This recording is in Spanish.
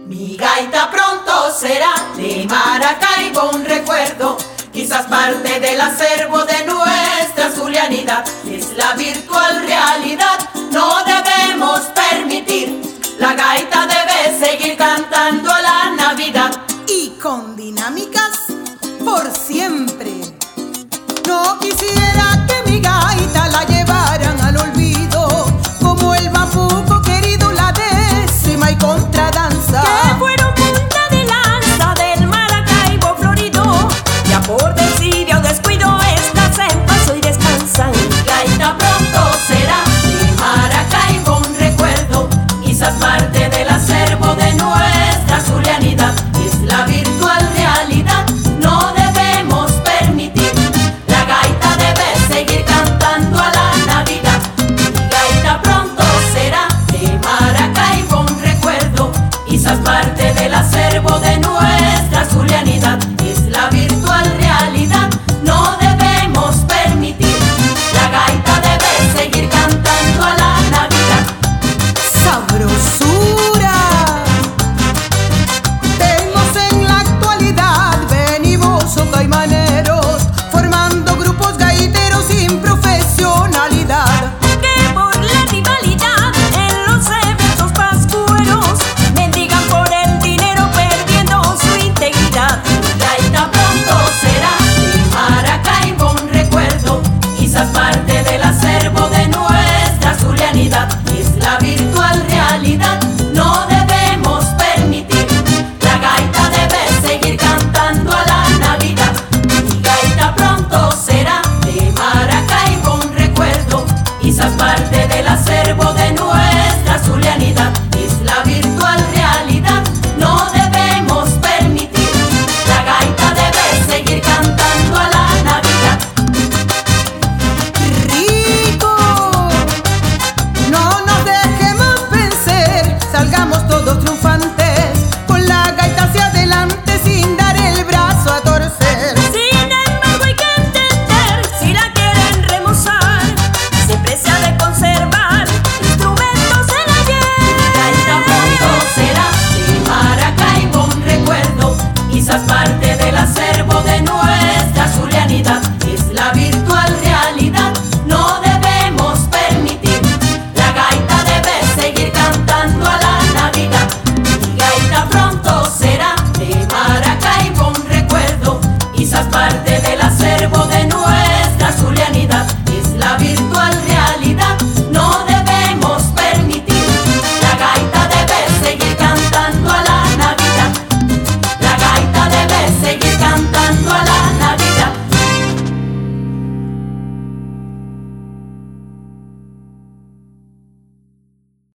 Mi gaita pronto será de Maracaibo un recuerdo, quizás parte del acervo de nuestra zulianidad. Es la virtual realidad, no debemos permitir. La gaita debe seguir cantando a la Navidad. Y con dinámicas por siempre. No quisiera que mi gaita la llevaran al olvido, como el bambuco querido, la décima y contradanza, que fueron punta de lanza del Maracaibo florido. Ya por desidia o descuido estas en paso y descansan. Mi gaita pronto será de Maracaibo un recuerdo, quizás parte del acervo de nuestra zulianidad.